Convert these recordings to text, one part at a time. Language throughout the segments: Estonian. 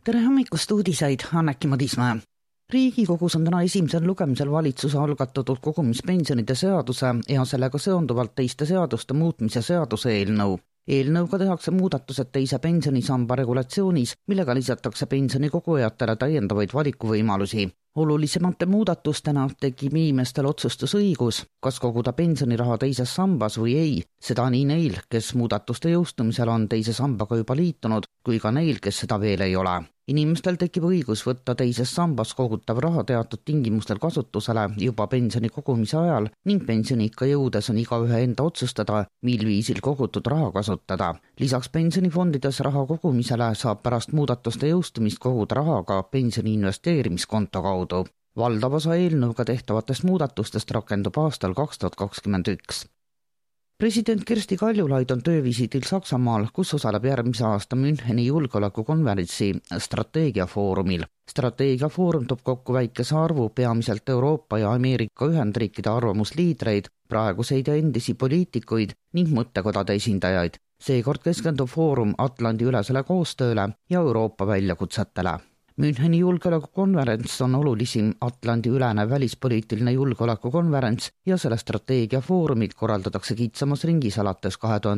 Tere hommikust uudiseid, Anneki Madismäe. Riigikogus on täna esimesel lugemisel valitsuse algatatud kogumispensionide seaduse ja sellega seonduvalt teiste seaduste muutmise seaduse eelnõu. Eelnõuga tehakse muudatused teise pensionisamba regulatsioonis, millega lisatakse pensionikogujatele täiendavaid valikuvõimalusi. Olulisemate muudatustena tekib inimestel otsustusõigus, kas koguda pensioniraha teises sambas või ei, seda nii neil, kes muudatuste jõustumisel on teise sambaga juba liitunud, kui ka neil, kes seda veel ei ole. Inimestel tekib õigus võtta teises sambas kogutav raha teatud tingimustel kasutusele juba pensioni kogumise ajal ning pensioniikka jõudes on igaühe enda otsustada, mil viisil kogutud raha kasutada. Lisaks pensionifondides raha kogumisele saab pärast muudatuste jõustumist koguda raha ka pensioni investeerimiskonto kaudu. Valdav osa eelnõuga tehtavatest muudatustest rakendub aastal 2021. President Kersti Kaljulaid on töövisiidil Saksamaal, kus osaleb järgmise aasta Müncheni julgeolekukonverentsi strateegiafoorumil. Strateegiafoorum toob kokku väikese arvu peamiselt Euroopa ja Ameerika Ühendriikide arvamusliidreid, praeguseid ja endisi poliitikuid ning mõttekodade esindajaid. Seekord keskendub foorum Atlandi ülesele koostööle ja Euroopa väljakutsetele. Müncheni julgeolekukonverents on olulisim Atlandi ülene välispoliitiline julgeolekukonverents ja selle strateegiafoorumid korraldatakse kitsamas ringis alates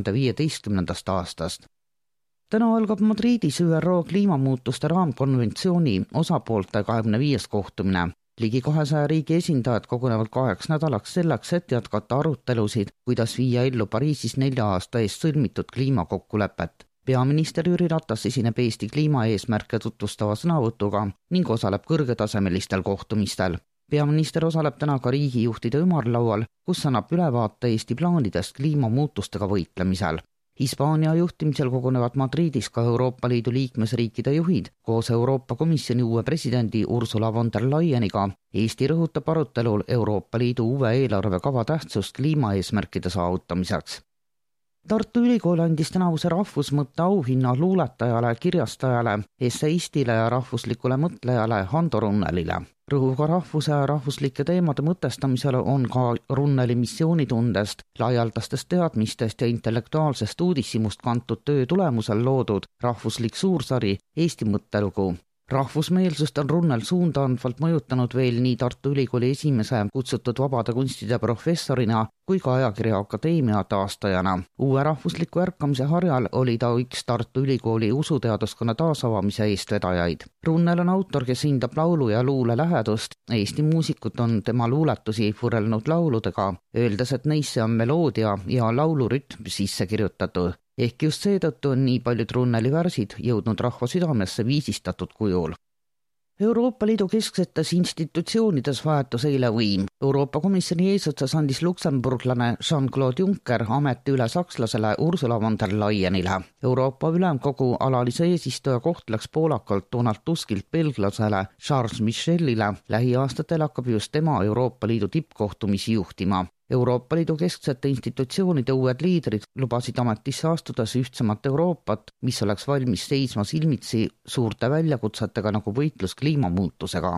2015. aastast. Täna algab Madridis ÜRO kliimamuutuste raamkonventsiooni osapoolte 25. kohtumine. Ligi 200 riigi esindajad kogunevad 2 nädalaks selleks, et jätkata arutelusid, kuidas viia ellu Pariisis 4 aasta eest sõlmitud kliimakokkulepet. Peaminister Jüri Ratas esineb Eesti kliimaeesmärke tutvustava sõnavõtuga ning osaleb kõrgetasemelistel kohtumistel. Peaminister osaleb täna ka riigijuhtide ümarlaual, kus annab ülevaate Eesti plaanidest kliimamuutustega võitlemisel. Hispaania juhtimisel kogunevad Madridis ka Euroopa Liidu liikmesriikide juhid koos Euroopa Komisjoni uue presidendi Ursula von der Leyeniga. Eesti rõhutab arutelul Euroopa Liidu uue eelarvekava tähtsust kliimaeesmärkide saavutamiseks. Tartu Ülikool andis tänavuse rahvusmõtte auhinna luuletajale, kirjastajale, esseistile ja rahvuslikule mõtlejale Hando Runnelile. Rõhuga rahvuse ja rahvuslike teemade mõtestamisel on ka Runneli missioonitundest, laialdastest teadmistest ja intellektuaalsest uudishimust kantud töö tulemusel loodud rahvuslik suursari Eesti mõttelugu. Rahvusmeelsust on Runnel suundaandvalt mõjutanud veel nii Tartu Ülikooli esimese kutsutud vabade kunstide professorina kui ka ajakirja akadeemia taastajana. Uue rahvusliku ärkamise harjal oli ta üks Tartu Ülikooli usuteaduskonna taasavamise eestvedajaid. Runnel on autor, kes hindab laulu ja luule lähedust. Eesti muusikud on tema luuletusi võrrelnud lauludega, öeldes, et neisse on meloodia ja laulurütm sisse kirjutatud. Ehk just seetõttu on nii paljud Runneli värsid jõudnud rahva südamesse viisistatud kujul. Euroopa Liidu kesksetes institutsioonides vahetus eile võim. Euroopa Komisjoni eesotsas andis luksemburglane Jean-Claude Juncker ameti üle sakslasele Ursula von der Leyenile. Euroopa Ülemkogu alalise eesistuja koht läks poolakalt Donald Tuskilt belglasele Charles Michelile. Lähiaastatel hakkab just tema Euroopa Liidu tippkohtumisi juhtima. Euroopa Liidu kesksete institutsioonide uued liidrid lubasid ametisse astudes ühtsemat Euroopat, mis oleks valmis seisma silmitsi suurte väljakutsetega nagu võitlus kliimamuutusega.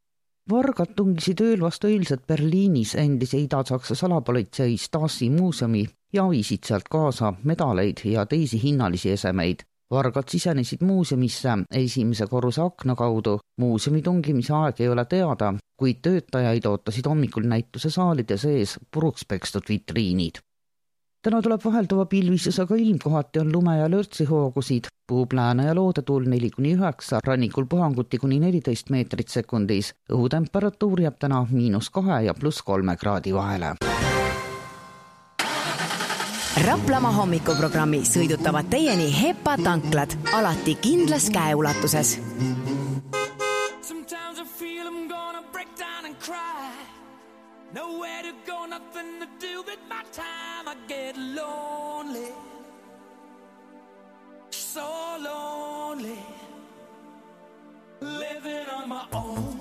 Vargad tungisid ööl vastu eilset Berliinis endise Ida-Saksa salapolitsei Stasi muuseumi ja viisid sealt kaasa medaleid ja teisi hinnalisi esemeid. Vargad sisenesid muuseumisse esimese korruse akna kaudu. Muuseumi tungimise aeg ei ole teada, kuid töötajaid ootasid hommikul näituse saalide sees puruks pekstud vitriinid. Täna tuleb vahelduva pilvisusega ilm, kohati on lume- ja lörtsihoogusid, puhub lääne ja loodetuul 4-9, rannikul puhanguti kuni 14 meetrit sekundis. Õhutemperatuur jääb täna -2 ja +3 kraadi vahele. Raplamaa hommikuprogrammi sõidutavad teieni HEPA tanklad, alati kindlas käeulatuses. Sometimes I feel I'm gonna break down and cry. Nowhere to go, nothing to do with my time. I get lonely, so lonely, living on my own.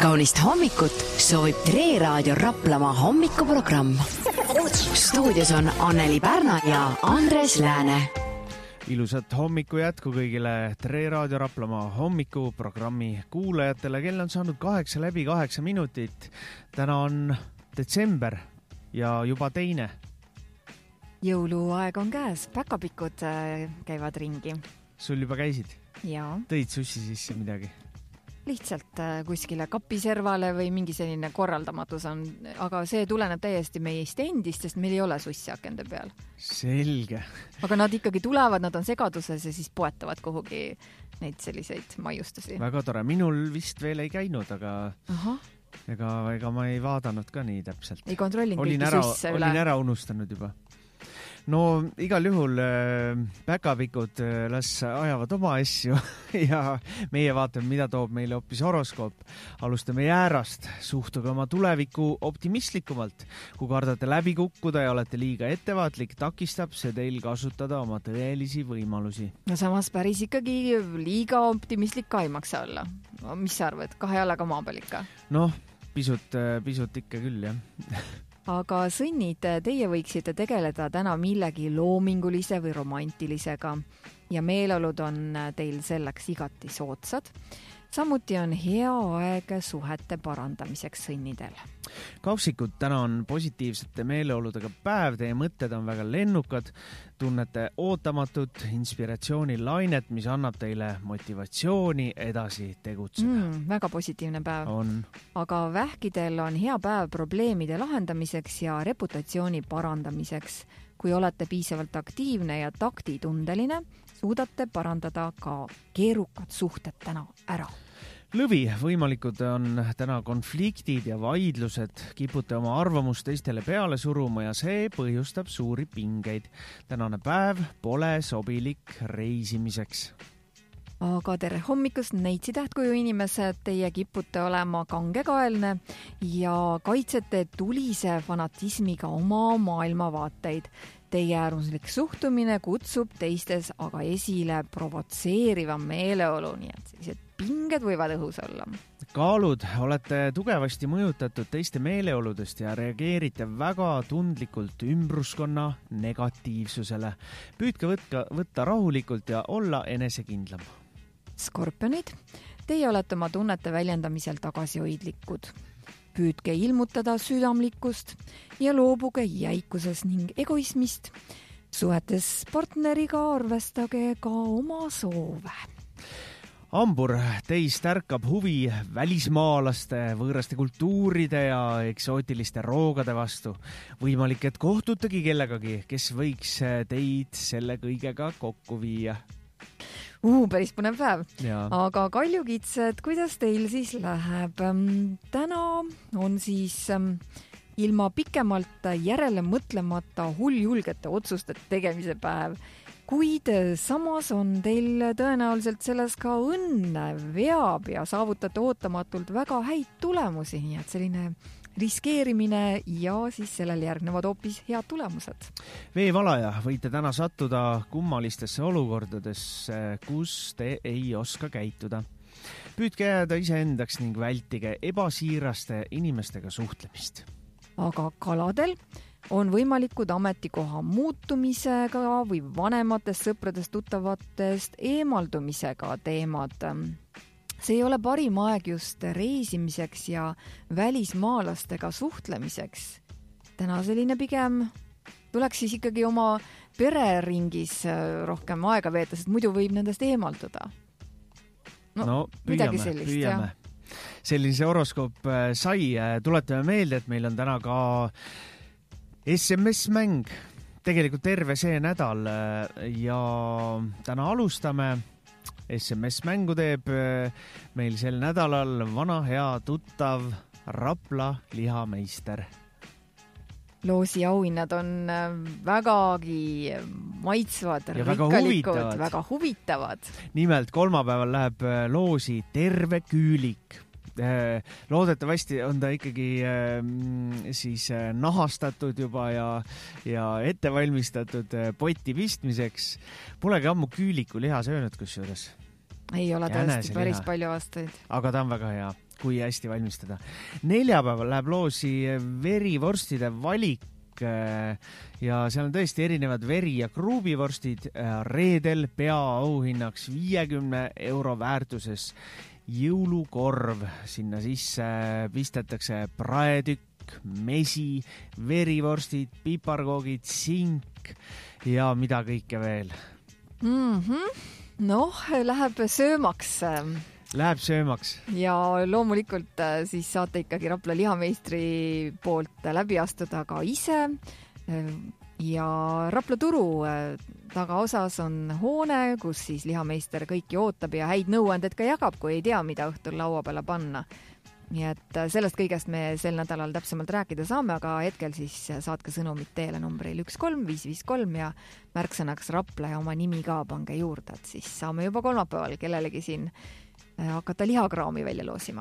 kaunist hommikut soovib Tre Raadio Raplamaa hommikuprogramm. Stuudios on Anneli Pärna ja Andres Lääne. Ilusat hommiku jätku kõigile Tre Raadio Raplamaa hommikuprogrammi kuulajatele. Kell on saanud 8 minutit. Täna on detsember ja juba teine. Jõuluaeg on käes, päkapikud käivad ringi. Sul juba käisid? Jaa. Tõid sussi sisse midagi? Lihtsalt kuskile kapiservale või mingi selline korraldamatus on, aga see tuleneb täiesti meist endist, sest meil ei ole sussi akende peal. Selge. Aga nad ikkagi tulevad, nad on segaduses ja siis poetavad kuhugi neid selliseid maiustusi. Väga tore. Minul vist veel ei käinud, aga ega ma ei vaadanud ka nii täpselt. Ei kontrollin kõiki susse üle. Olin ära unustanud juba. No igal juhul päkapikud las ajavad oma asju ja meie vaatame, mida toob meile hoopis horoskoop. Alustame jäärast. Suhtuge oma tuleviku optimistlikumalt. Kui kardate läbi kukkuda ja olete liiga ettevaatlik, takistab see teil kasutada oma tõelisi võimalusi. No samas päris ikkagi liiga optimistlik ka ei maksa olla. Mis sa arvad? 2 jalaga maa peal ikka? Noh, pisut ikka küll, jah. Aga sõnnid, teie võiksite tegeleda täna millegi loomingulise või romantilisega ja meeleolud on teil selleks igati soodsad. Samuti on hea aeg suhete parandamiseks sõnnidel. Kausikud, täna on positiivsete meeleoludega päev, teie mõtted on väga lennukad, tunnete ootamatut inspiratsioonilainet, mis annab teile motivatsiooni edasi tegutseda. Väga positiivne päev. On. Aga vähkidel on hea päev probleemide lahendamiseks ja reputatsiooni parandamiseks. Kui olete piisavalt aktiivne ja taktitundeline, suudate parandada ka keerukad suhted täna ära. Lõvi, võimalikud on täna konfliktid ja vaidlused, kipute oma arvamust teistele peale suruma ja see põhjustab suuri pingeid. Tänane päev pole sobilik reisimiseks. Aga tere hommikust, neitsi tähtkuju inimesed, teie kipute olema kangekaelne ja kaitsete tulise fanatismiga oma maailmavaateid. Teie äärmuslik suhtumine kutsub teistes aga esile provotseeriva meeleolu, nii et sellised pinged võivad õhus olla. Kaalud, olete tugevasti mõjutatud teiste meeleoludest ja reageerite väga tundlikult ümbruskonna negatiivsusele. Püüdke võtta rahulikult ja olla enesekindlam. Skorpionid, teie olete oma tunnete väljendamisel tagasihoidlikud. Püüdke ilmutada südamlikkust ja loobuge jäikuses ning egoismist. Suhetes partneriga arvestage ka oma soove. Ambur, teist ärkab huvi välismaalaste, võõraste kultuuride ja eksootiliste roogade vastu. Võimalik, et kohtutegi kellegagi, kes võiks teid selle kõigega kokku viia. Päris põnev päev. Aga kaljukitsed, kuidas teil siis läheb? Täna on siis ilma pikemalt järele mõtlemata hulljulgete otsuste tegemise päev. Kuid samas on teil tõenäoliselt selles ka õnne, veab ja saavutate ootamatult väga häid tulemusi, nii et selline riskeerimine ja siis sellel järgnevad hoopis head tulemused. Veevalaja, võite täna sattuda kummalistesse olukordadesse, kus te ei oska käituda. Püüdke jääda iseendaks ning vältige ebasiiraste inimestega suhtlemist. Aga kaladel on võimalikud ametikoha muutumisega või vanematest sõpradest tuttavatest eemaldumisega teemad. See ei ole parim aeg just reisimiseks ja välismaalastega suhtlemiseks. Täna selline pigem tuleks siis ikkagi oma pereringis rohkem aega veeta, sest muidu võib nendest eemalduda. No püüame. Sellise horoskoop sai. Tuletame meelde, et meil on täna ka SMS-mäng. Tegelikult terve see nädal ja täna alustame. SMS-mängu teeb meil sel nädalal vana hea tuttav Rapla lihameister. Loosi auhinnad on vägagi maitsvad, rikkalikud, väga huvitavad. Nimelt kolmapäeval läheb loosi terve küülik. Loodetavasti on ta ikkagi siis nahastatud juba ja ette valmistatud poti pistmiseks. Polegi ammu küüliku liha söönud kusjuures. Ei ole tõesti päris palju aastaid. Aga ta on väga hea. kui hästi valmistada. Neljapäeval läheb loosi verivorstide valik ja seal on tõesti erinevad veri- ja kruubivorstid. Reedel peaauhinnaks 50 € väärtuses jõulukorv. Sinna sisse pistetakse praetükk, mesi, verivorstid, piparkoogid, sink ja mida kõike veel. Noh, läheb söömaks. Läheb söömaks. Ja loomulikult siis saate ikkagi Rapla lihameistri poolt läbi astuda ka ise. Ja Rapla turu tagaosas on hoone, kus siis lihameister kõiki ootab ja häid nõuanded ka jagab, kui ei tea, mida õhtul laua peale panna. Nii et sellest kõigest me sel nädalal täpsemalt rääkida saame, aga hetkel siis saatke sõnumit teele numbril 13553 ja märksõnaks Rapla ja oma nimi ka pange juurde, et siis saame juba kolmapäeval kellelegi siin hakata lihakraami välja loosima.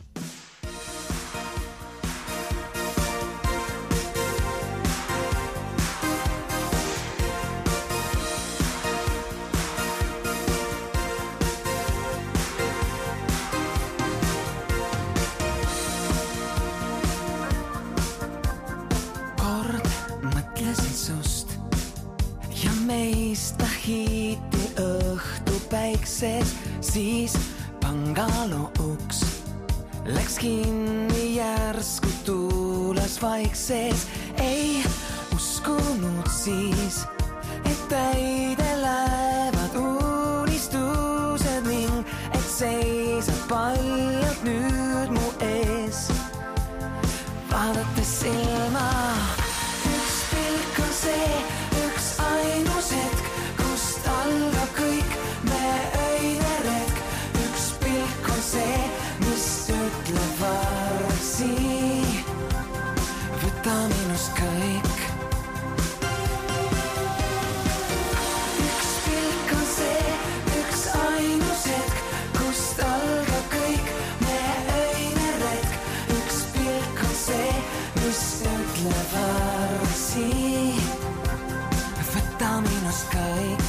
Kord mõtlesin sust ja meist hiiti õhtu päikses, siis pangalo uks läks kinni järsku tuules vaikses. Ei uskunud siis, et täide lähevad unistused ning et seisab paljalt nüüd mu ees. Vaadates silma, üks pilk on see, üks ainus hetk, kust algab kõik me öine retk. Üks pilk on see, mis ütleb varsi, võta minust kõik. Üks pilk on see, üks ainus hetk, kust algab kõik me öine retk. Üks pilk on see, mis ütleb varsi, võta minust kõik.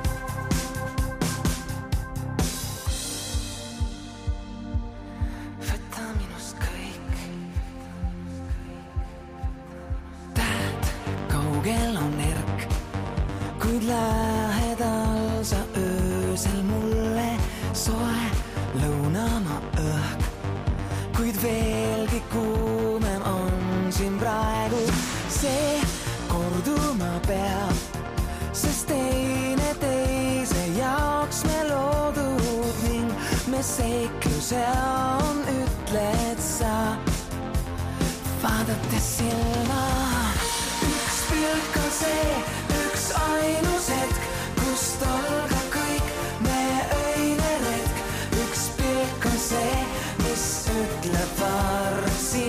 Lähedal sa öösel mulle soe lõunamaa õhk, kuid veelgi kuumem on siin praegu. See korduma peab, sest teine teise jaoks me loodud ning me seikluse on, ütled sa, vaadates silma. Üks pilk on see, üks ainus hetk, kust algab kõik me öine retk. Üks pilk on see, mis ütleb varsi,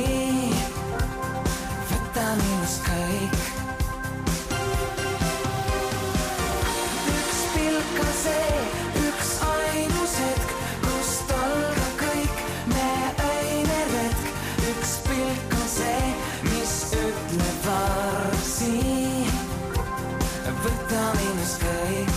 võta minust kõik. Üks pilk on see, üks ainus hetk, kust algab kõik me öine retk. Üks pilk on see, mis ütleb varsi, võta minust kõik.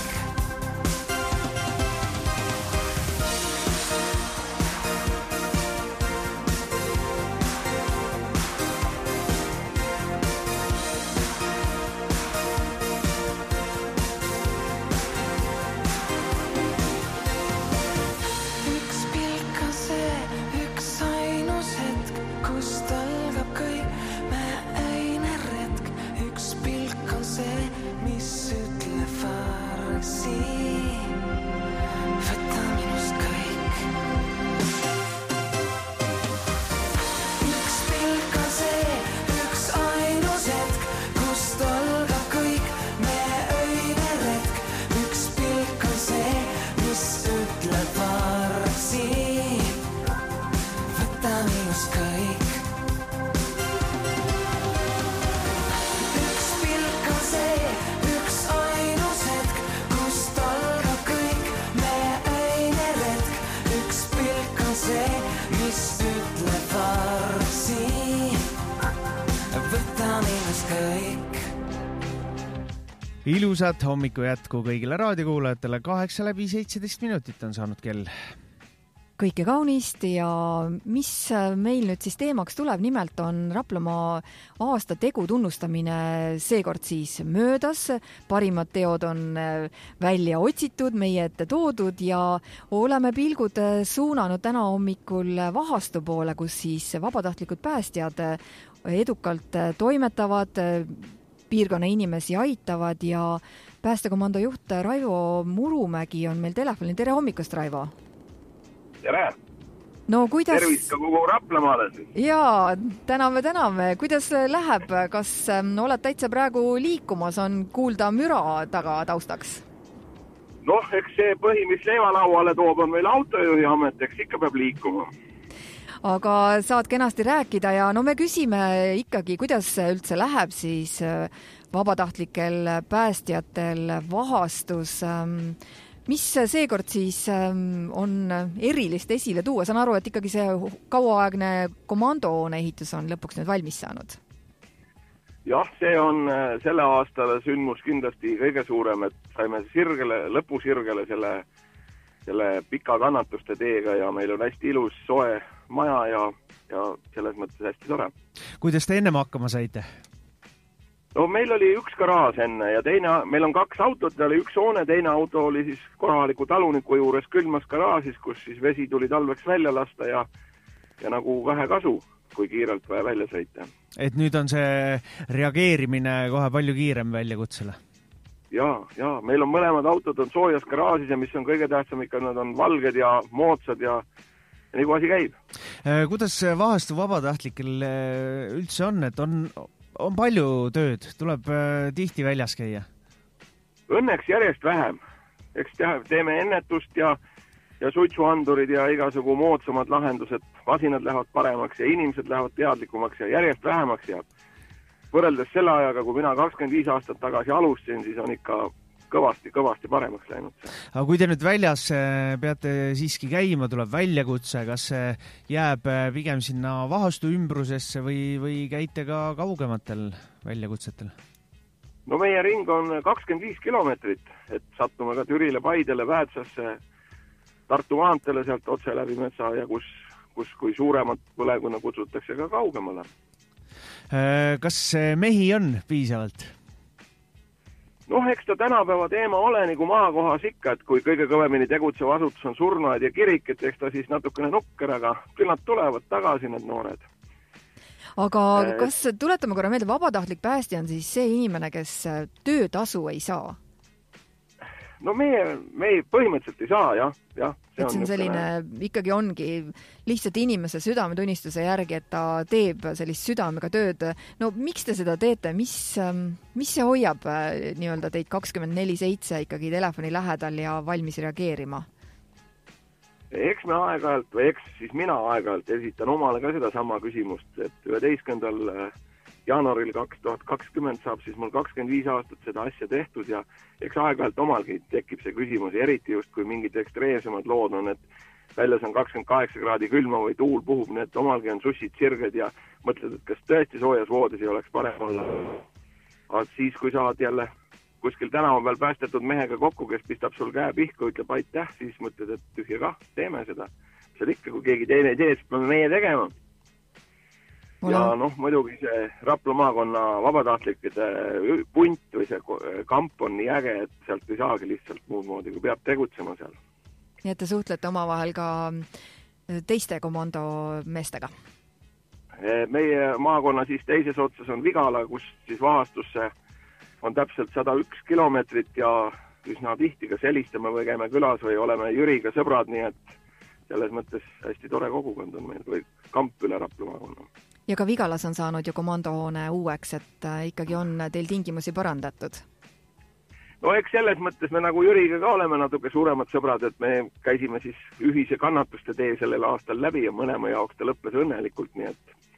Üks pilk on see, üks ainus hetk, kust algab kõik me öine retk. Üks pilk on see, mis ütleb varsi, võta minust kõik. Üks pilk on see, üks ainus hetk, kust algab kõik me öine retk. Üks pilk on see, mis ütleb varsi, võta minust kõik. Üks pilk on see, üks ainus hetk, kust algab kõik me öine retk. Üks pilk on see, mis ütleb varsi, võta minust kõik. Ilusat hommiku jätku kõigile raadiokuulajatele. 8:17 minutit on saanud kell. kõike kaunist ja mis meil nüüd siis teemaks tuleb, nimelt on Raplamaa aasta tegu tunnustamine seekord siis möödas. Parimad teod on välja otsitud, meie ette toodud ja oleme pilgud suunanud täna hommikul Vahastu poole, kus siis vabatahtlikud päästjad edukalt toimetavad, piirkonna inimesi aitavad ja päästekomando juht Raivo Murumägi on meil telefonil. Tere hommikust, Raivo! Tere! No kuidas... Tervist ka kogu Raplamaale. Jaa, täname. Kuidas läheb? Kas oled täitsa praegu liikumas? On kuulda müra taga taustaks? Noh, eks see mis leivalauale toob on meil autojuhi amet, eks ikka peab liikuma. Aga saad kenasti rääkida ja no me küsime ikkagi, kuidas üldse läheb siis vabatahtlikel päästjatel Vahastus. Mis seekord siis on erilist esile tuua? Saan aru, et ikkagi see kauaaegne komandohoone ehitus on lõpuks nüüd valmis saanud. Jah, see on selle aastale sündmus kindlasti kõige suurem, et saime lõpusirgele selle pika kannatuste teega ja meil on hästi ilus soe maja ja selles mõttes hästi tore. Kuidas te ennem hakkama saite? No meil oli üks garaaž enne ja meil on 2 autot, oli üks hoone, teine auto oli siis korraliku taluniku juures külmas garaažis, kus siis vesi tuli talveks välja lasta ja nagu vähe kasu, kui kiirelt vaja välja sõita. Et nüüd on see reageerimine kohe palju kiirem väljakutsele? Ja, meil on mõlemad autod on soojas garaažis ja mis on kõige tähtsam ikka, nad on valged ja moodsad ja nagu asi käib. Kuidas Vahastu vabatahtlikel üldse on, et on palju tööd, tuleb tihti väljas käia? Õnneks järjest vähem. Eks teeme ennetust ja suitsuandurid ja igasugu moodsamad lahendused. Masinad lähevad paremaks ja inimesed lähevad teadlikumaks ja järjest vähemaks ja võrreldes selle ajaga, kui mina 25 aastat tagasi alustasin, siis on ikka kõvasti paremaks läinud. Aga kui te nüüd väljas peate siiski käima, tuleb väljakutse, kas see jääb pigem sinna Vahastu ümbrusesse või käite ka kaugematel väljakutsetel? No meie ring on 25 kilomeetrit, et sattume ka Türile, Paidele, Väätsasse, Tartu maanteele sealt otse läbi metsa ja kus kui suuremat põleguna kutsutakse ka kaugemale. Kas mehi on piisavalt? Noh, eks ta tänapäeva teema ole nagu maakohas ikka, et kui kõige kõvemini tegutsev asutus on surnuaed ja kirik, et eks ta siis natukene nukker, aga küll nad tulevad tagasi, need noored. Aga kas tuletame korra meelde, vabatahtlik päästja on siis see inimene, kes töötasu ei saa? No me põhimõtteliselt ei saa, jah. See on selline, ikkagi ongi lihtsalt inimese südametunnistuse järgi, et ta teeb sellist südamega tööd. No miks te seda teete? Mis see hoiab nii-öelda teid 24/7 ikkagi telefoni lähedal ja valmis reageerima? Eks me aeg-ajalt, või eks siis mina aeg-ajalt esitan omale ka seda sama küsimust, et 11. jaanuaril 2020 saab siis mul 25 aastat seda asja tehtud ja eks aeg-ajalt omalgi tekib see küsimus, eriti just kui mingid ekstreemsemad lood on, et väljas on 28 kraadi külma või tuul puhub, nii et omalgi on sussid sirged ja mõtled, et kas tõesti soojas voodis ei oleks parem olla. Aga siis, kui saad jälle kuskil tänava peal päästetud mehega kokku, kes pistab sul käe pihku, ütleb aitäh, siis mõtled, et tühja kah, teeme seda. See ikka, kui keegi teine ei tee, siis peame meie tegema. Ja muidugi see Rapla maakonna vabatahtlikide punt või see kamp on nii äge, et sealt ei saagi lihtsalt muud moodi, kui peab tegutsema seal. Nii et te suhtlete omavahel ka teiste komando meestega? Meie maakonna siis teises otsas on Vigala, kus siis Vahastusse on täpselt 101 kilomeetrit ja üsna tihti ka selistame või käime külas või oleme Jüriga sõbrad, nii et selles mõttes hästi tore kogukond on meil või kamp üle Rapla maakonna. Ja ka Vigalas on saanud ju komandohoone uueks, et ikkagi on teil tingimusi parandatud? No eks selles mõttes me nagu Jüriga ka oleme natuke suuremad sõbrad, et me käisime siis ühise kannatuste tee sellel aastal läbi ja mõlema jaoks ta lõppes õnnelikult, nii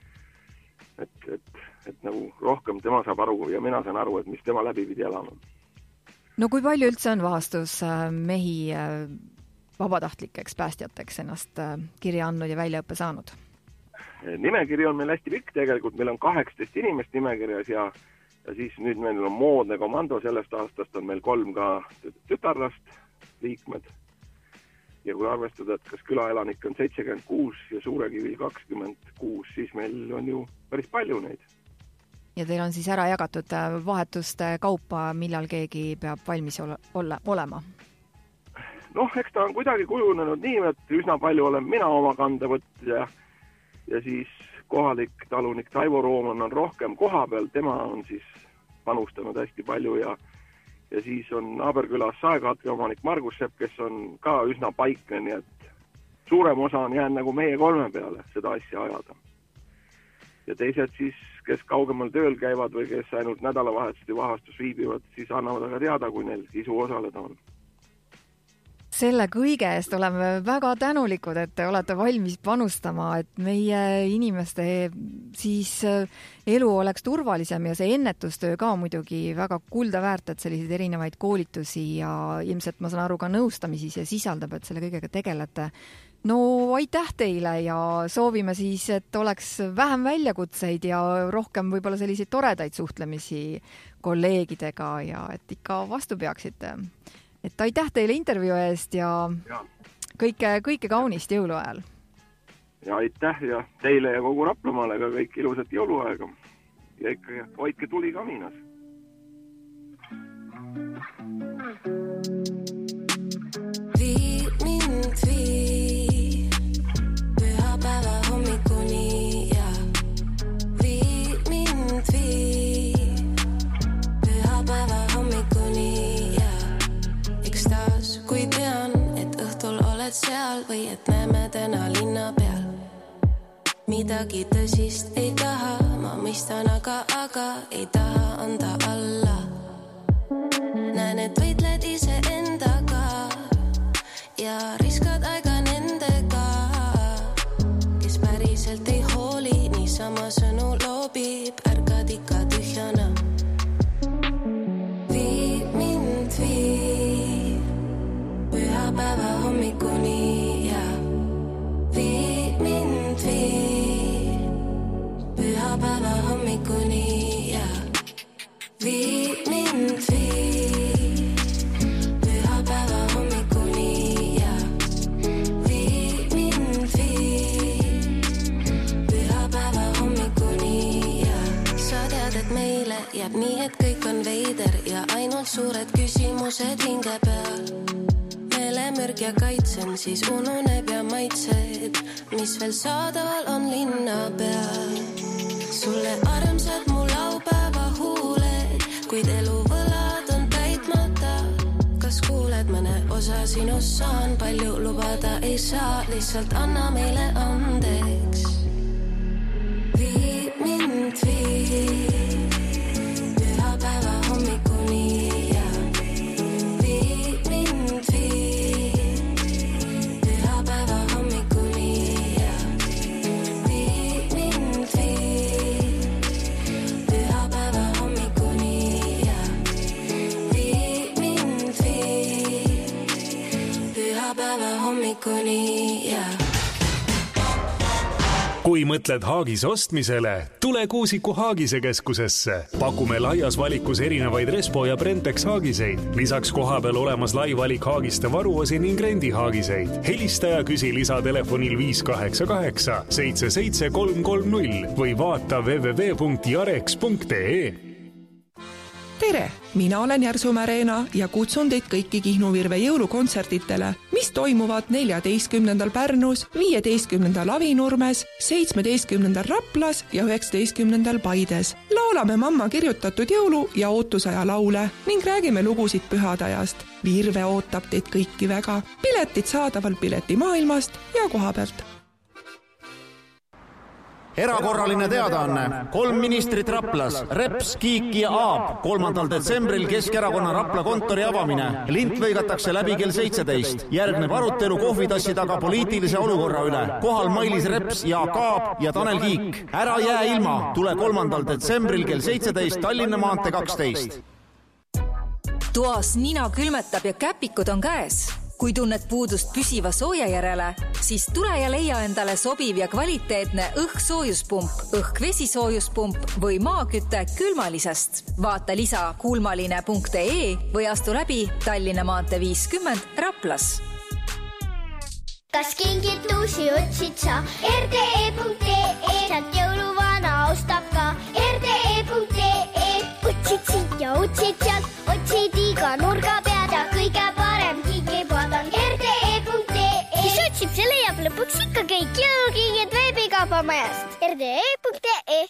et nagu rohkem tema saab aru ja mina saan aru, et mis tema läbi pidi elama. No kui palju üldse on Vahastus mehi vabatahtlikeks päästjateks ennast kirja andnud ja väljaõppe saanud? Nimekiri on meil hästi pikk, tegelikult meil on 18 inimest nimekirjas ja siis nüüd meil on moodne komando, sellest aastast on meil 3 ka tütarlast liikmed. ja kui arvestada, et kas külaelanikke on 76 ja Suurekivil 26, siis meil on ju päris palju neid. Ja teil on siis ära jagatud vahetuste kaupa, millal keegi peab valmis olema? Eks ta on kuidagi kujunenud nii, et üsna palju olen mina oma kanda võtnud ja siis kohalik talunik Taivo Rooman on rohkem koha peal, tema on siis panustanud hästi palju ja siis on naaberkülas Saekatri omanik Margus Sepp, kes on ka üsna paikne, nii et suurem osa on jäänud nagu meie 3 peale seda asja ajada. Ja teised siis, kes kaugemal tööl käivad või kes ainult nädalavahetuste vahastus viibivad, siis annavad aga teada, kui neil isu osaleda on. Selle kõige eest oleme väga tänulikud, et te olete valmis panustama, et meie inimeste siis elu oleks turvalisem ja see ennetustöö ka muidugi väga kulda väärt, et selliseid erinevaid koolitusi ja ilmselt ma saan aru ka nõustamisi see sisaldab, et selle kõigega tegelete. No aitäh teile ja soovime siis, et oleks vähem väljakutseid ja rohkem võib-olla selliseid toredaid suhtlemisi kolleegidega ja et ikka vastu peaksite. Et aitäh teile intervjuu eest ja kõike kaunist jõuluajal. Ja aitäh ja teile ja kogu Raplamaale ka kõik ilusat jõuluaega. Ja ikka hoidke tuli kaminas. Vii mind vii pühapäeva hommikuni ja vii mind vii pühapäeva hommikuni taas, kui tean, et õhtul oled seal või et näeme täna linna peal. Midagi tõsist ei taha, ma mõistan aga ei taha anda alla. Näen, et võitled ise endaga ja riskad aega nendega, kes päriselt ei hooli, niisama sõnu loobib, ärkad ikka tühjana. Vii mind vii pühapäeva hommikuni ja vii mind vii pühapäeva hommikuni ja vii mind vii pühapäeva hommikuni ja vii mind vii pühapäeva hommikuni ja sa tead, et meile jääb nii, et kõik on veider ja ainult suured küsimused hinge peal. Mürg ja kaitsen, siis ununeb ja maitsed, mis veel saadaval on linna peal. Sulle armsad mu laupäeva huuled, kuid eluvõlad on täitmata. Kas kuuled mõne osa sinust saan, palju lubada ei saa, lihtsalt anna meile andeks. Vii mind vii pühapäeva hommikuni ja vii mind vii Kui mõtled haagise ostmisele, tule Kuusiku Haagise keskusesse. Pakume laias valikus erinevaid Respo ja Brentex haagiseid. Lisaks kohapeal olemas lai valik haagiste varuosi ning rendihaagiseid. Helista ja küsi lisatelefonil 588 77330 või vaata www.jarex.ee. Tere! Mina olen Järsumäe Reena ja kutsun teid kõiki Kihnu Virve jõulukontserditele, mis toimuvad 14. Pärnus, 15. Avinurmes, 17. Raplas ja 19. Paides. Laulame mamma kirjutatud jõulu ja ootusaja laule ning räägime lugusid pühadajast. Virve ootab teid kõiki väga. Piletid saadaval Piletimaailmast ja koha pealt. Erakorraline teadaanne. 3 ministrit Raplas, Reps, Kiik ja Aab. 3. detsembril Keskerakonna Rapla kontori avamine. Lint lõigatakse läbi kell 17. Järgneb arutelu kohvitassi taga poliitilise olukorra üle. Kohal Mailis Reps, Jaak Aab ja Tanel Kiik. Ära jää ilma. Tule 3. detsembril kell 17 Tallinna maantee 12. Toas nina külmetab ja käpikud on käes. Kui tunned puudust püsiva sooja järele, siis tule ja leia endale sobiv ja kvaliteetne õhksoojuspump, õhk-vesisoojuspump või maaküte külmalisest. Vaata lisa kuulmaline.ee või astu läbi Tallinna maantee 50 Raplas. Kas kingitusi otsid sa RDE.ee, sealt jõuluvana ostab ka RDE.ee. Otsid siia, otsid sealt, otsid iga nurga pead ja kõige parem kingipood on RDE.ee. Kes otsib, see leiab lõpuks ikka kõik jõulukingid veebikaubamajast RDE.ee.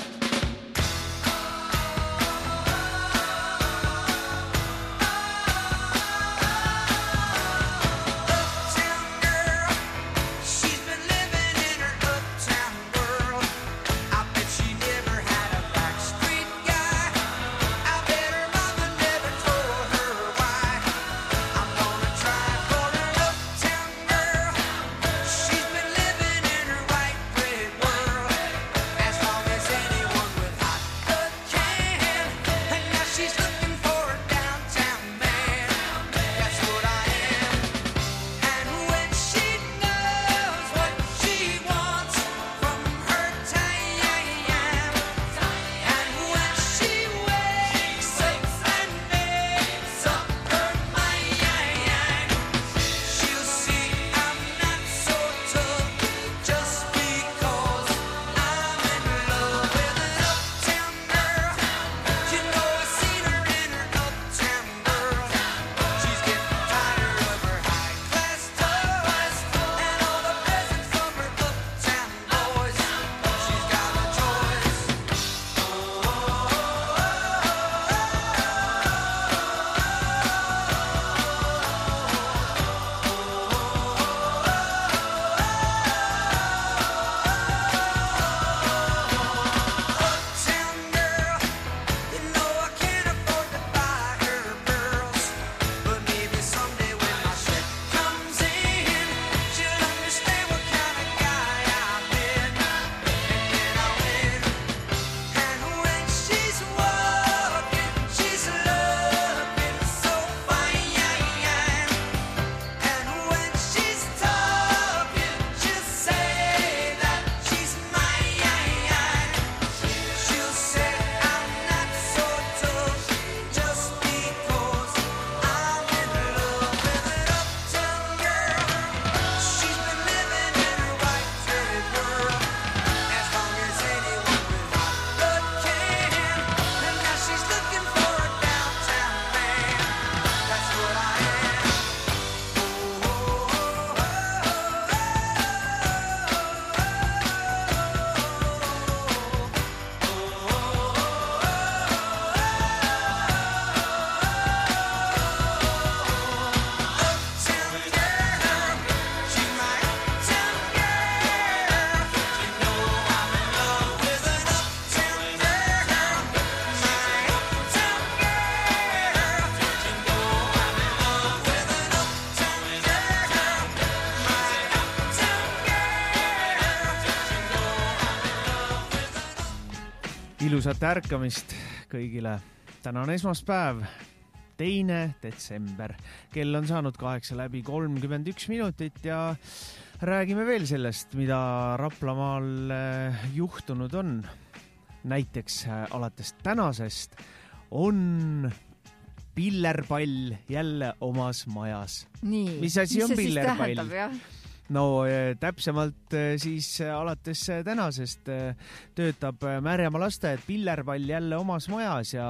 Ilusat ärkamist kõigile. Täna on esmaspäev, 2. detsember. Kell on saanud 8:31 minutit ja räägime veel sellest, mida Raplamaal juhtunud on. Näiteks alates tänasest on pillerpall jälle omas majas. Nii, mis asi on pillerpall? Tähendab, jah? No täpsemalt siis alates tänasest töötab Märjamaa lasteaed pillerpall jälle omas majas ja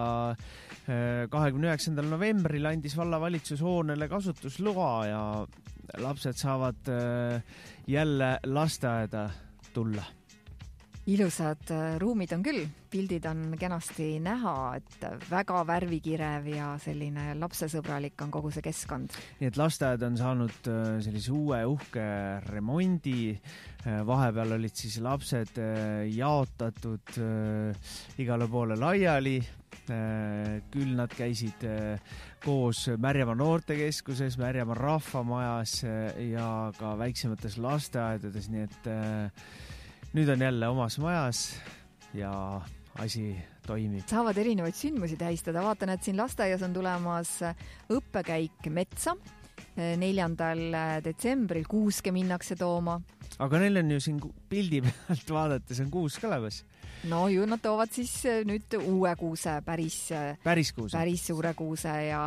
29. novembril andis vallavalitsushoonele kasutusloa ja lapsed saavad jälle lasteaeda tulla. Ilusad ruumid on küll, pildid on kenasti näha, et väga värvikirev ja selline lapsesõbralik on kogu see keskkond. Nii et lasteaed on saanud sellise uue uhke remondi, vahepeal olid siis lapsed jaotatud igale poole laiali, küll nad käisid koos Märjamaa noortekeskuses, Märjamaa rahvamajas ja ka väiksemates lasteaedades, nii et nüüd on jälle omas majas ja asi toimib. Saavad erinevaid sündmusi tähistada. Vaatan, et siin lasteaias on tulemas õppekäik metsa. 4. detsembril kuuske minnakse tooma. Aga neil on ju siin pildi pealt vaadates on kuusk olemas. No ju nad toovad siis nüüd uue kuuse, päris kuuse. Päris suure kuuse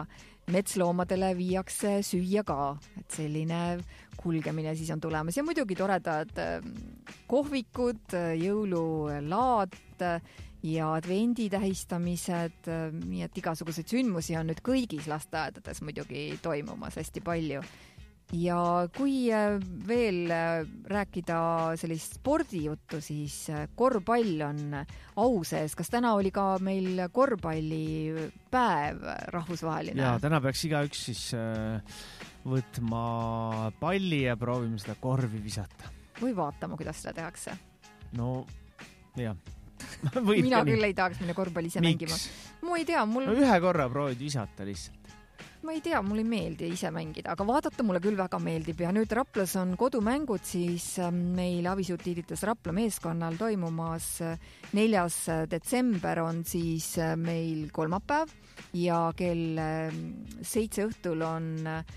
metsloomadele viiakse süüa ka, et selline kulgemine siis on tulemas ja muidugi toredad kohvikud, jõululaad ja advendi tähistamised, nii et igasuguseid sündmusi on nüüd kõigis lasteaedades muidugi toimumas hästi palju. Ja kui veel rääkida sellist spordijuttu, siis korvpall on au sees. Kas täna oli ka meil korvpallipäev rahvusvaheline? Ja, täna peaks igaüks siis võtma palli ja proovima seda korvi visata. Või vaatama, kuidas seda tehakse? No, jah. Mina küll ei tahaks minna korvpalli ise mängima. Ma ei tea, no ühe korra proovid visata lihtsalt. Ma ei tea, mulle ei meeldi ise mängida, aga vaadata mulle küll väga meeldib ja nüüd Raplas on kodumängud, siis meil Avisutiidites Rapla meeskonnal toimumas 4. detsember on siis meil kolmapäev ja kell 7 õhtul on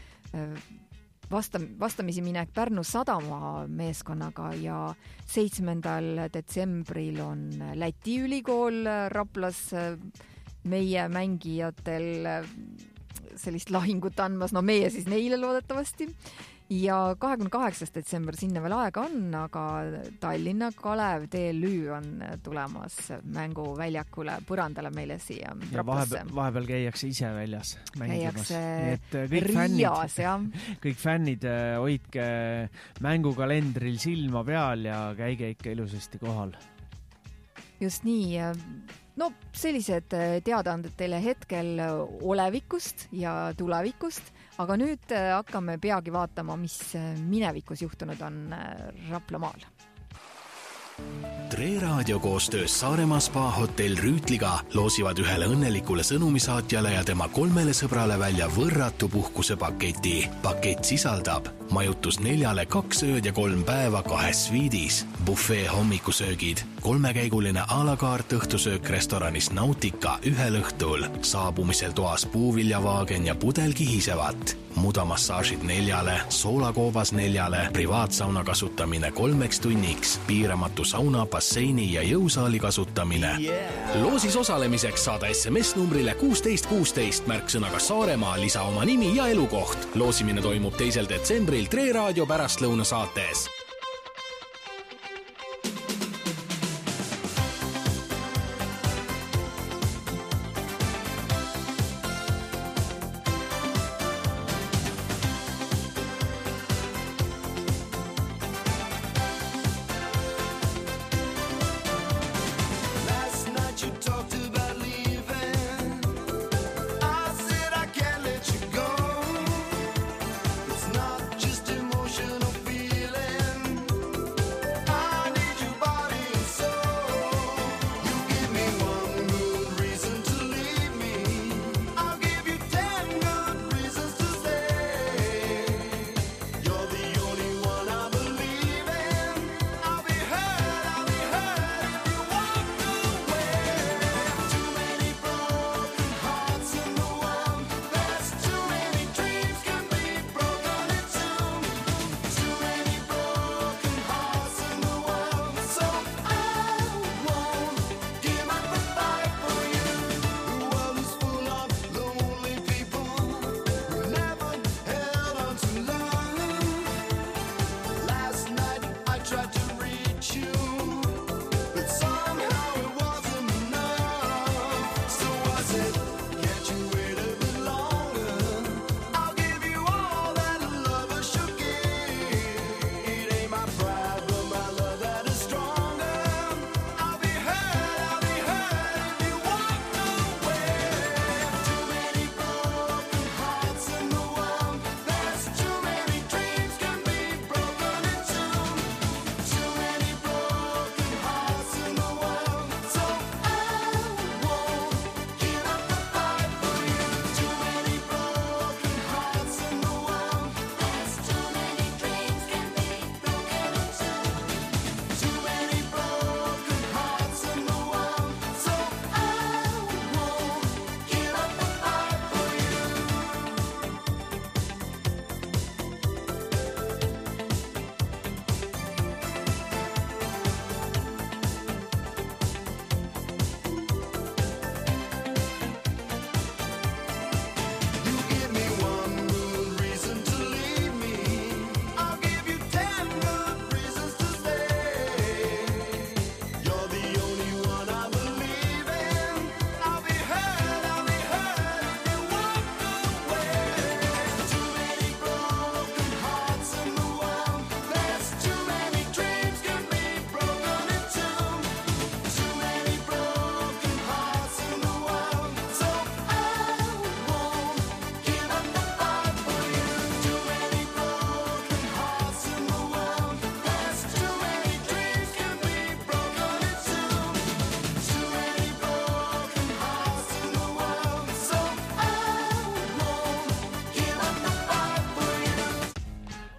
vastamisi minek Pärnu Sadama meeskonnaga ja 7. detsembril on Läti ülikool Raplas meie mängijatel sellist lahingut andmas, no meie siis neile loodetavasti. Ja 28. detsember sinna veel aega on, aga Tallinna Kalev TLÜ on tulemas mänguväljakule põrandale meile siia Raplasse. Vahepeal käiakse ise väljas mängimas. Käiakse Riias, jah. Kõik fännid hoidke mängukalendril silma peal ja käige ikka ilusasti kohal. Just nii. No sellised teadaanded teile hetkel olevikust ja tulevikust, aga nüüd hakkame peagi vaatama, mis minevikus juhtunud on Raplamaal. Tre Raadio koostöös Saaremaa Spa hotell Rüütliga loosivad ühele õnnelikule sõnumisaatjale ja tema 3 sõbrale välja võrratu puhkuse paketi. Pakett sisaldab majutus 4 2 ööd ja 3 päeva 2 sviidis, buffet hommikusöögid, 3-käiguline a la carte õhtusöök restoranis Nautica 1 õhtul, saabumisel toas puuviljavaagen ja pudel kihisevat, mudamassaažid 4, soolakoobas 4, privaatsauna kasutamine 3 tunniks, piiramatu sauna, basseini ja jõusaali kasutamine. Loosis osalemiseks saada SMS numbrile 1616 märksõnaga Saaremaa, lisa oma nimi ja elukoht. Loosimine toimub 2. detsembril Tre Raadio pärastlõuna saates. Feeling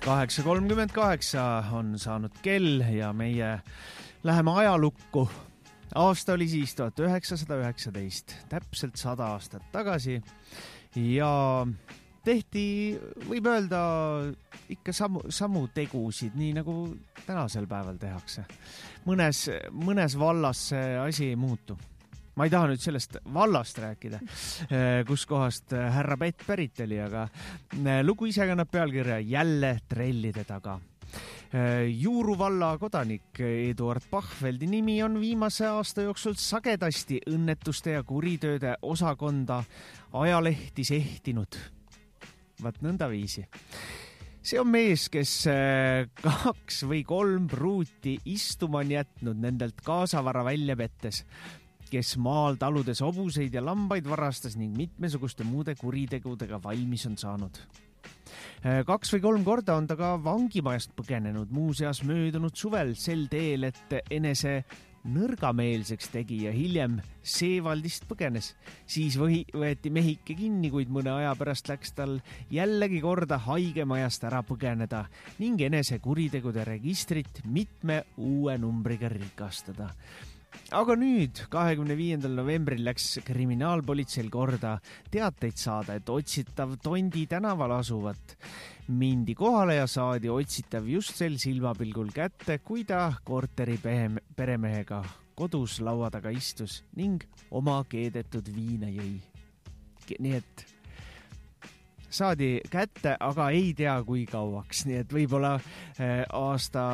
8:38 on saanud kell ja meie läheme ajalukku. Aasta oli siis 1919, täpselt 100 aastat tagasi ja tehti, võib öelda, ikka samu tegusid, nii nagu tänasel päeval tehakse. Mõnes vallas see asi ei muutu. Ma ei taha nüüd sellest vallast rääkida, kus kohast härra Pett pärit oli, aga lugu ise kannab pealkirja Jälle trellide taga. Juuru valla kodanik Eduard Bachfeldi nimi on viimase aasta jooksul sagedasti õnnetuste ja kuritööde osakonda ajalehtis ehtinud. Vaat nõnda viisi. See on mees, kes 2 või 3 pruuti istuma on jätnud nendelt kaasavara välja pettes, kes maal taludes hobuseid ja lambaid varastas ning mitmesuguste muude kuritegudega valmis on saanud. 2 või 3 korda on ta ka vangimajast põgenenud, muuseas möödunud suvel sel teel, et enese nõrgameelseks tegi ja hiljem Seevaldist põgenes. Siis võeti mehike kinni, kuid mõne aja pärast läks tal jällegi korda haigemajast ära põgeneda ning enese kuritegude registrit mitme uue numbriga rikastada. Aga nüüd, 25. novembril läks kriminaalpolitseil korda teateid saada, et otsitav Tondi tänaval asuvat. Mindi kohale ja saadi otsitav just sel silmapilgul kätte, kui ta korteri peremehega kodus laua taga istus ning oma keedetud viina jõi. Nii et saadi kätte, aga ei tea kui kauaks, nii et võib-olla aasta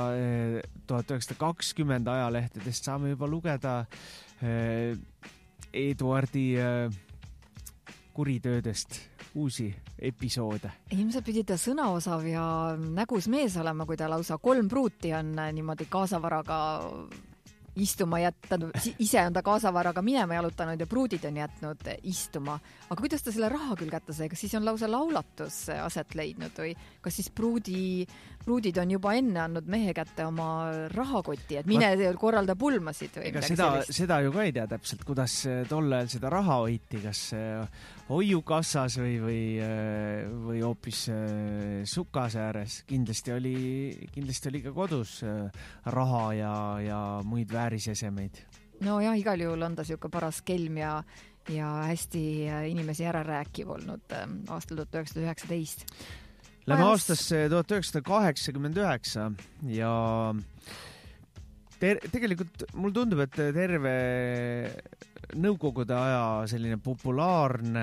1920 ajalehtedest saame juba lugeda Eduardi kuritöödest uusi episoode. Ilmselt pidi ta sõnaosav ja nägus mees olema, kui ta lausa 3 pruuti on niimoodi kaasavaraga istuma jätnud, ise on ta kaasavaraga minema jalutanud ja pruudid on jätnud istuma. Aga kuidas ta selle raha küll kätte sai? Kas siis on lausa laulatus aset leidnud või kas siis pruudid on juba enne andnud mehe kätte oma rahakoti, et mine korralda pulmasid või midagi sellist? Seda ju ka ei tea täpselt, kuidas tol ajal seda raha hoiti, kas hoiukassas või hoopis sukase ääres. Kindlasti oli ka kodus raha ja muid väärisesemeid. No jah, igal juhul on ta siuke paras kelm ja hästi inimesi ära rääkiv olnud aastal 1919. Lähme aastasse 1989 ja tegelikult mul tundub, et terve nõukogude aja selline populaarne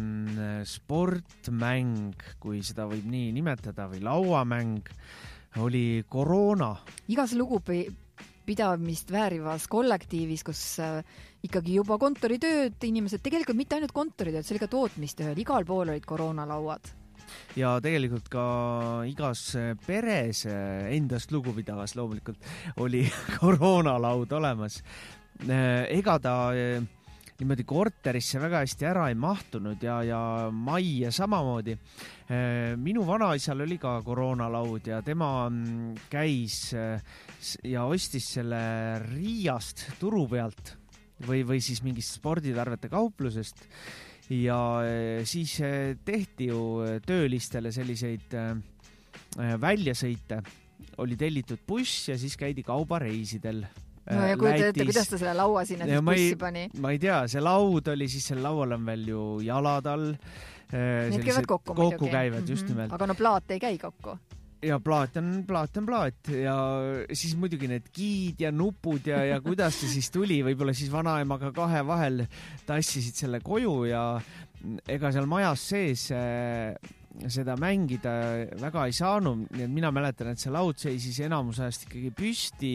sportmäng, kui seda võib nii nimetada, või lauamäng, oli koroona. Igas lugupidamist väärivas kollektiivis, kus ikkagi juba kontoritööd, inimesed, tegelikult mitte ainult kontoritööd, see oli ka tootmistööd, igal pool olid koroonalauad. Ja tegelikult ka igas peres endast lugupidavas loomulikult oli koroonalaud olemas. Ega ta niimoodi korterisse väga hästi ära ei mahtunud ja majja samamoodi. Minu vanaisal oli ka koroonalaud ja tema käis ja ostis selle Riiast turu pealt või siis mingist sporditarvete kauplusest. Ja siis tehti ju töölistele selliseid väljasõite. Oli tellitud buss ja siis käidi kaubareisidel. No ja kuidas ta selle laua sinna siis bussi pani? Ma ei tea, see laud oli siis, selle laual on veel ju jalad all. Need käivad kokku käivad, just nimelt. Aga no plaat ei käi kokku. Ja plaat on plaat ja siis muidugi need kiid ja nupud ja kuidas ta siis tuli, võib-olla siis vanaemaga 2 vahel tassisid selle koju ja ega seal majas sees seda mängida väga ei saanud, nii et mina mäletan, et see laud seisis enamus ajast ikkagi püsti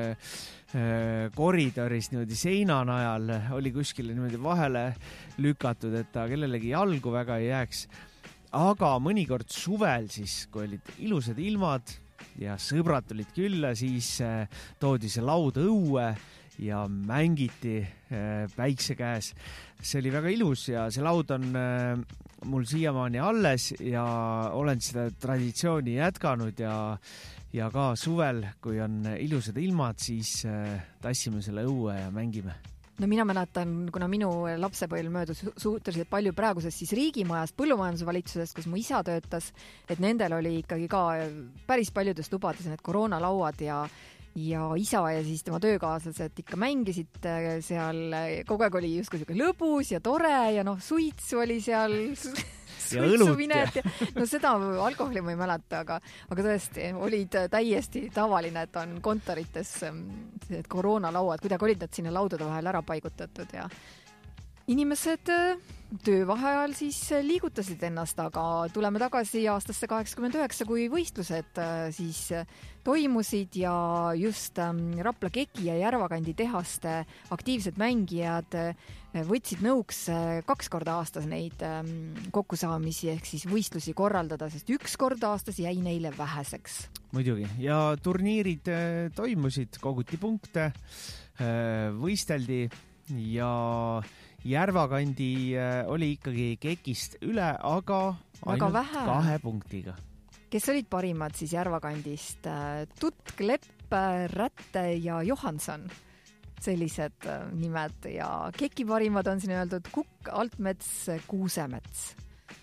koridoris niimoodi seina najal, oli kuskile niimoodi vahele lükatud, et ta kellelegi jalgu väga ei jääks. Aga mõnikord suvel siis, kui olid ilusad ilmad ja sõbrad tulid külla, siis toodi see laud õue ja mängiti päikse käes. See oli väga ilus ja see laud on mul siiamaani alles ja olen seda traditsiooni jätkanud ja ka suvel, kui on ilusad ilmad, siis tassime selle õue ja mängime. No mina mäletan, kuna minu lapsepõlv möödus suhteliselt palju praegusest siis riigimajast, põllumajandusvalitsusest, kus mu isa töötas, et nendel oli ikkagi ka päris paljudest lubades need koroonalauad ja isa ja siis tema töökaaslased ikka mängisid seal, kogu aeg oli justkui lõbus ja tore ja suitsu oli seal ja õlut ja no seda alkoholi ma ei mäleta, aga tõesti olid täiesti tavaline, et on kontorites koroonalauad, kuidagi olid nad sinna laudade vahel ära paigutatud ja inimesed töövaheajal siis liigutasid ennast, aga tuleme tagasi aastasse 89, kui võistlused siis toimusid ja just Rapla Keki ja Järvakandi tehaste aktiivsed mängijad võtsid nõuks 2 korda aastas neid kokkusaamisi ehk siis võistlusi korraldada, sest 1 kord aastas jäi neile väheseks. Muidugi, ja turniirid toimusid, koguti punkte, võisteldi ja Järvakandi oli ikkagi Kekist üle, aga ainult 2 punktiga. Kes olid parimad siis Järvakandist? Tutk, Lepp, Rätte ja Johanson. Sellised nimed ja Keki parimad on siin öeldud Kukk, Altmets, Kuusemets.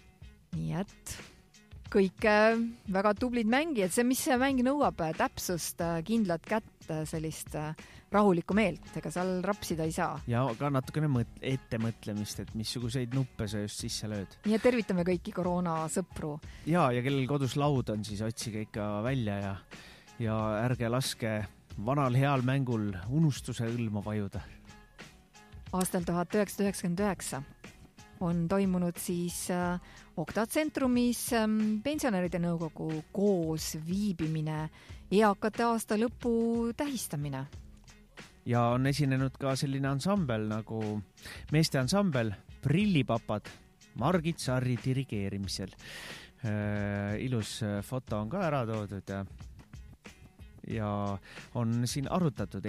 Nii et kõik väga tublid mängijad. See, mis see mäng nõuab, täpsust, kindlat kätt, sellist rahulikku meelt, ega seal rapsida ei saa. Ja ka natukene ettemõtlemist, et missuguseid nuppe sa just sisse lööd. Nii et tervitame kõiki koroonasõpru. Ja kellel kodus laud on, siis otsige ikka välja ja ärge laske vanal heal mängul unustuse õlma vajuda. Aastal 1999 on toimunud siis Okta Tsentrumis pensionäride nõukogu koos viibimine, eakate aasta lõpu tähistamine. Ja on esinenud ka selline ansambel nagu meeste ansambel Prillipapad Margit Sarri dirigeerimisel. Ilus foto on ka ära toodud ja on siin arutatud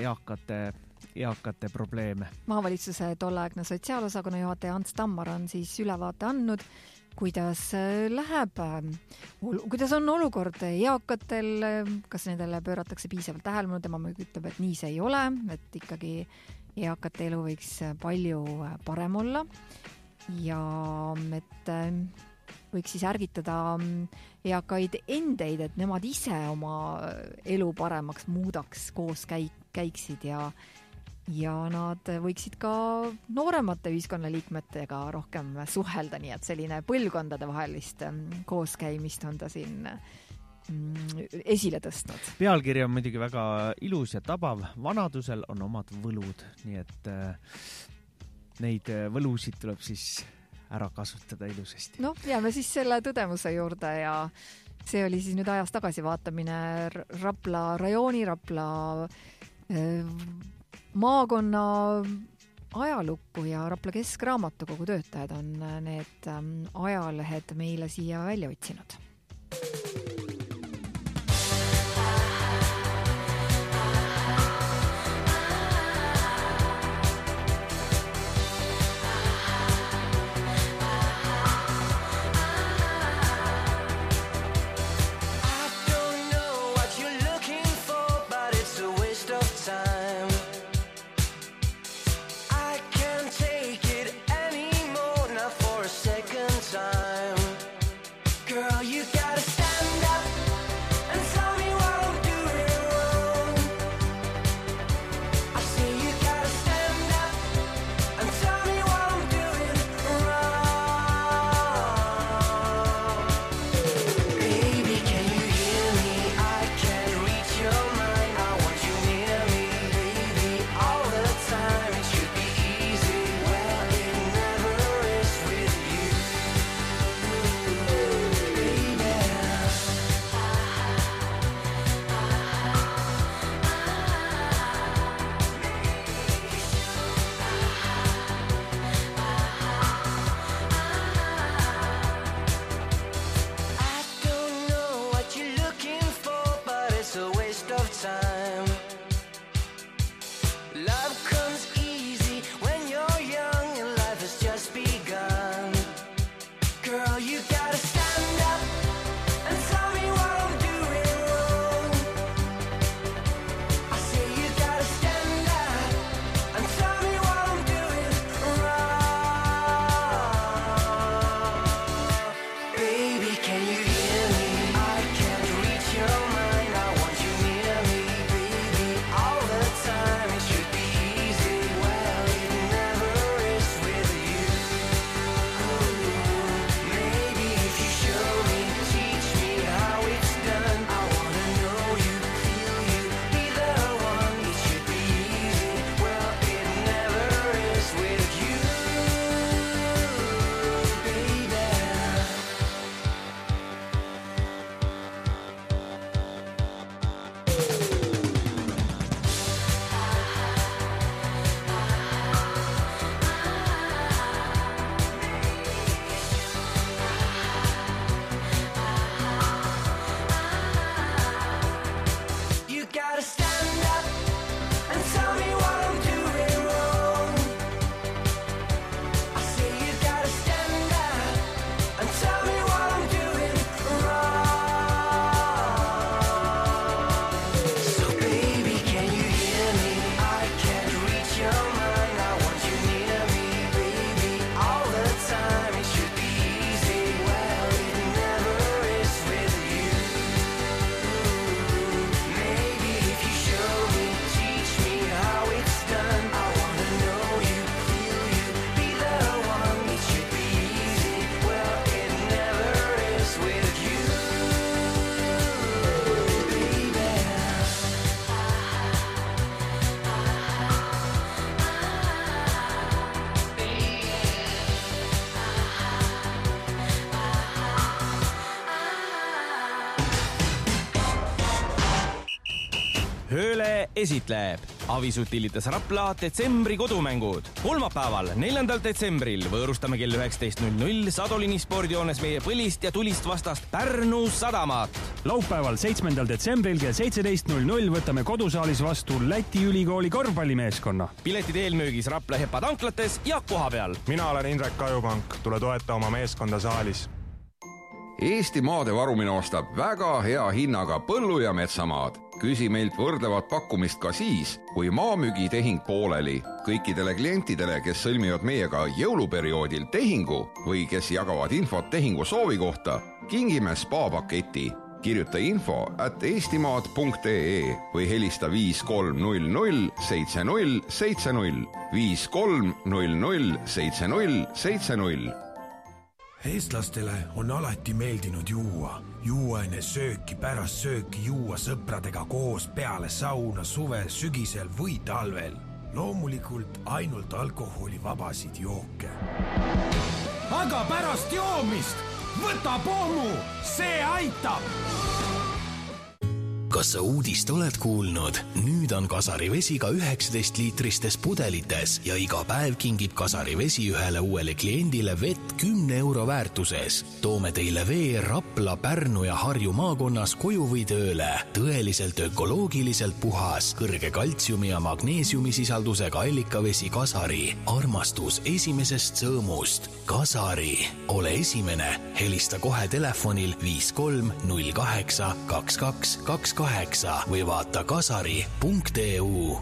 eakate probleeme. Maavalitsuse tolleaegne sotsiaalosakonna juhataja Ants Tammar on siis ülevaate andnud, kuidas läheb, kuidas on olukord eakatel, kas nendele pööratakse piisavalt tähelepanu, tema ütleb, et nii see ei ole, et ikkagi eakate elu võiks palju parem olla ja et võiks siis ärgitada eakaid endeid, et nemad ise oma elu paremaks muudaks, koos käiksid ja nad võiksid ka nooremate ühiskonnaliikmetega rohkem suhelda, nii et selline põlvkondade vahelist kooskäimist on ta siin esile tõstnud. Pealkiri on muidugi väga ilus ja tabav, vanadusel on omad võlud, nii et neid võlusid tuleb siis ära kasutada ilusasti. Jääme siis selle tõdemuse juurde ja see oli siis nüüd ajas tagasi vaatamine Rapla rajooni, Rapla maakonna ajalukku ja Rapla Keskraamatukogu töötajad on need ajalehed meile siia välja otsinud. esitleb Avisutilitas Rapla detsembri kodumängud. Kolmapäeval, 4. detsembril võõrustame kell 19.00 Sadolini spordijoones meie põlist ja tulist vastast Pärnu Sadamat. Laupäeval, 7. detsembril kell 17.00 võtame kodusaalis vastu Läti ülikooli korvpallimeeskonna. Piletid eelmüügis Rapla Hepa tanklates ja koha peal. Mina olen Indrek Kajupank, tule toeta oma meeskonda saalis. Eesti maade varumine ostab väga hea hinnaga põllu- ja metsamaad. Küsi meilt võrdlevat pakkumist ka siis, kui maamüügitehing pooleli. Kõikidele klientidele, kes sõlmivad meiega jõuluperioodil tehingu või kes jagavad infot tehingu soovi kohta, kingime spa-paketi. Kirjuta info@eestimaad.ee või helista 5300 7070 5300 7070. Eestlastele on alati meeldinud juua. Juua enne sööki, pärast sööki juua sõpradega koos peale sauna suvel, sügisel või talvel. Loomulikult ainult alkoholivabasid jooke. Aga pärast joomist võta pommu, see aitab! Kas sa uudist oled kuulnud? Nüüd on Kasari vesi ka 19-liitristes pudelites ja iga päev kingib Kasari vesi ühele uuele kliendile vett 10 euro väärtuses. Toome teile vee Rapla, Pärnu ja Harju maakonnas koju või tööle. Tõeliselt ökoloogiliselt puhas, kõrge kaltsiumi ja magneesiumi sisaldusega allikavesi Kasari. Armastus esimesest sõõmust. Kasari. Ole esimene. Helista kohe telefonil 5308 2222 või vaata kasari.eu.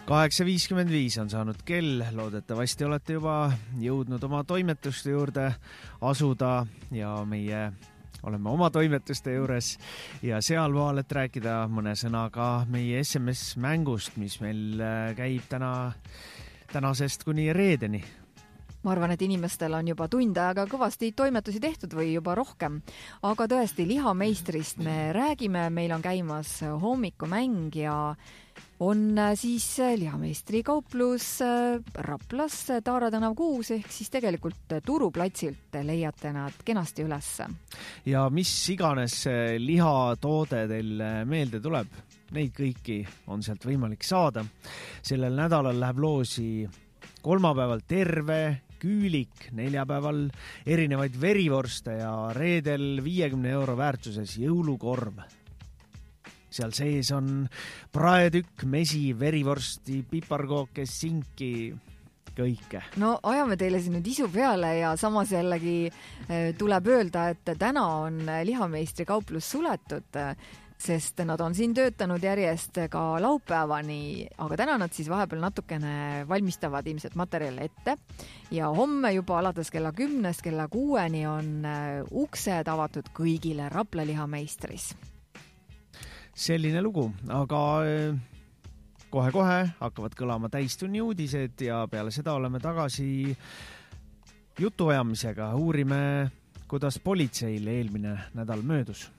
8:55 on saanud kell, loodetavasti olete juba jõudnud oma toimetuste juurde asuda ja meie oleme oma toimetuste juures ja sealmaal, et rääkida mõne sõnaga meie SMS-mängust, mis meil käib tänasest kuni reedeni. Ma arvan, et inimestel on juba tund aega kõvasti toimetusi tehtud või juba rohkem. Aga tõesti, lihameistrist me räägime, meil on käimas hommikumäng ja on siis lihameistri kauplus Raplas Taara tänav 6 ehk siis tegelikult turuplatsilt leiate nad kenasti üles. Ja mis iganes lihatoode teil meelde tuleb, neid kõiki on sealt võimalik saada. Sellel nädalal läheb loosi kolmapäeval terve küülik, neljapäeval erinevaid verivorste ja reedel 50 € väärtuses jõulukorv. Seal sees on praetükk, mesi, verivorsti, piparkooke, sinki, kõike. No ajame teile siin nüüd isu peale ja samas jällegi tuleb öelda, et täna on lihameistri kauplus suletud, sest nad on siin töötanud järjest ka laupäevani, aga täna nad siis vahepeal natukene valmistavad ilmselt materjale ette ja homme juba alates kella 10 kella 6 on uksed avatud kõigile Rapla lihameistris. Selline lugu, aga kohe-kohe hakkavad kõlama täistunni uudised ja peale seda oleme tagasi jutuajamisega. Uurime, kuidas politseil eelmine nädal möödus.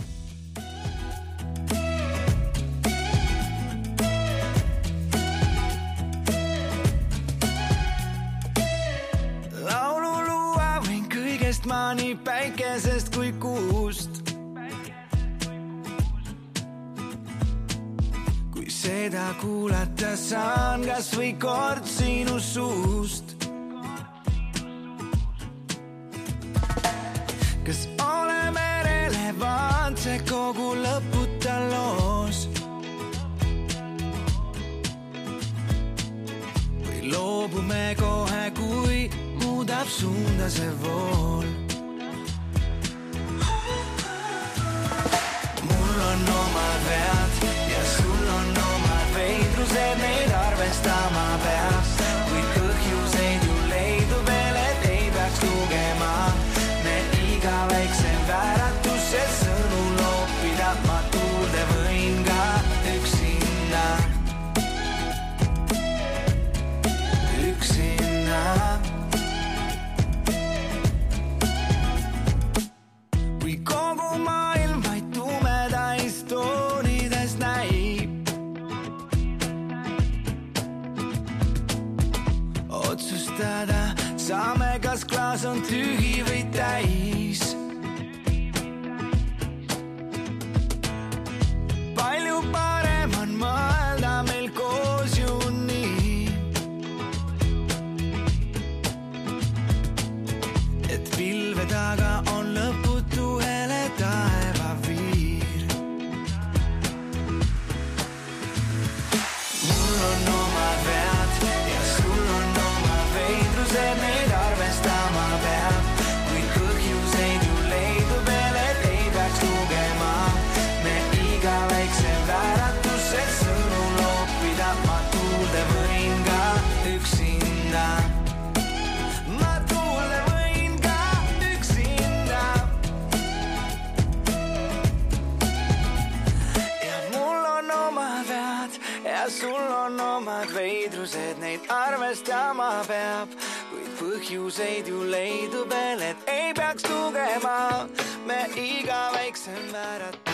Laululua võin kõigest ma nii päikesest kui kuust. Seda kuulata saan kas või kord sinu suust. Kas oleme relevantse kogu lõputa loos? Või loobume kohe, kui muudab suunda see vool? Mul on omad vead ja sul on veidrused, neid arvestama peaks, kuid põhjuseid ju leidu veel, et ei peaks lugema. Me iga väiksem vääratuse sõnu loopida, ma tuulde võin ka üksinda. Kui kogu maailm vaid tumedais toonides näib, otsustada saame, kas klaas on tühi või täis. Palju parem on mõelda meil koos ju nii, et pilve taga on lõputu hele taevaviir. Mul on omad vead ja sul on omad veidrused, neid arvestama peab, kuid põhjuseid ju leidu veel, et ei peaks lugema. Me iga väiksem vääratuse sõnu loopida, ma tuulde võin ka üksinda. Ma tuulde võin ka üksinda. Ja mul on omad vead ja sul on omad veidrused, neid arvestama peab, kuid põhjuseid ju leidub veel, et ei peaks lugema. Me iga väiksem väärat